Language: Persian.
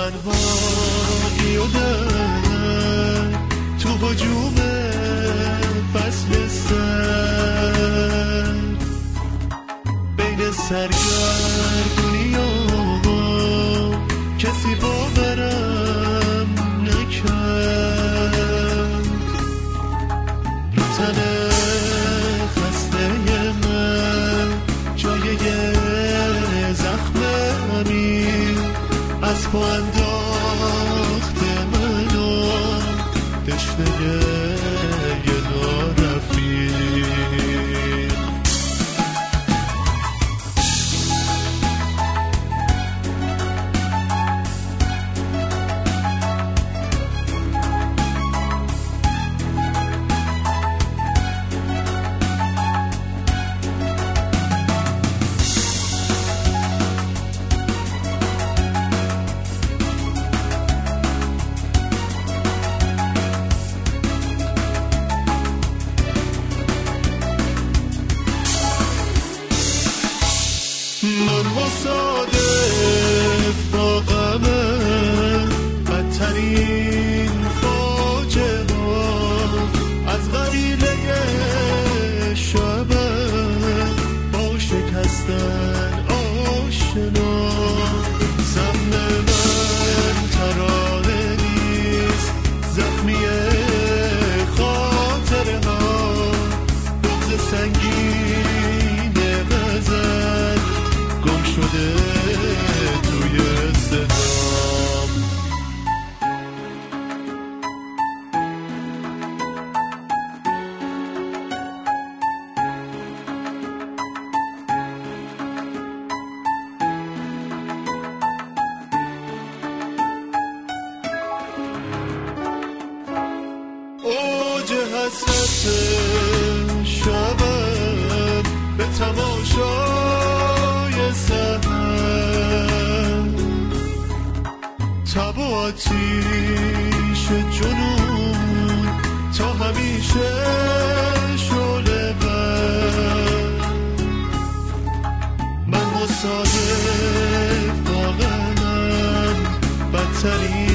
تنهایی و در تو هجوم فصل سر بین سرگردونی و کسی باورم نکرد رو تن خسته من جای زخم امیر از پا انداخته منو تشنه یه نارفیق من مصادف با غمم بدترین فاجعه ها از غریله شبم با شکستن آشنا سهم من ترانه نیست زخمی خاطره ها بغض سنگین غزل گم شده توی صدام اوج حسرت شبم به تماشای سحر تب و آتیش جنون تا همیشه شعله ور من مصادف با غمم بدترین